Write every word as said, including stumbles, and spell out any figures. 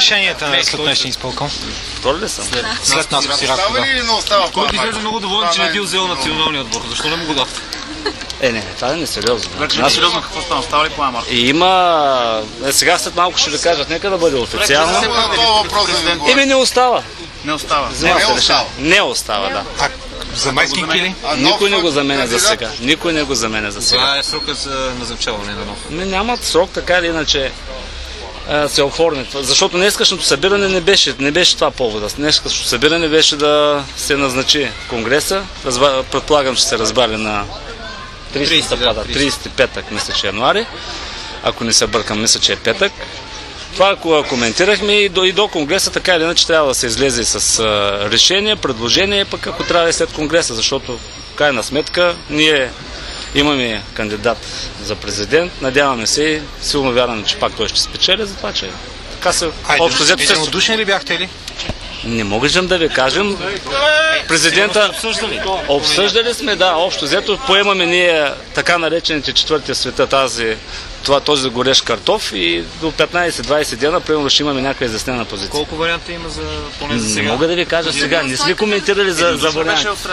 решенията на след изпълком? Втори ли съм? След нас в Сираков, да. Който изглежда много доволен, че не бил взел националния отбор. Защо не му го дадете? Е, не, това е несериозно. Вече не сериозно какво става? Става ли по Амар? И има... Е, сега след малко ще ви кажат, нека да бъде официално. Еми не остава. Не остава. Не остава. Не остава, да. А заместник или? Никой не го заменя за сега. Никой не го заменя за сега. Това е срока за назначаване на нов. Не, нямат срок, така или иначе се оформи. Защото днескашното събиране не беше, не беше това повода. Днескашното събиране беше да се назначи конгреса. Разба... Предполагам, че се разбрали на тридесети петък, мисля, че е януари. Ако не се бъркам, мисля, че е петък. Това коментирахме и до, и до конгреса, така или иначе трябва да се излезе с а, решение, предложение, пък ако трябва и след конгреса, защото в крайна сметка ние имаме кандидат за президент, надяваме се и силно вярваме, че пак той ще спечели, затова че така се... Общо взето се... Единодушни ли бяхте ли? Не можем да ви кажем. Президента... Обсъждали сме, да, общо взето поемаме ние така наречените четвъртия света, тази, това, този горещ картоф и до петнайсет-двайсет дена, примерно ще имаме някаква изяснена позиция. Колко варианта има за поне за сега? Не мога да ви кажа сега, не сме коментирали за, за варианти.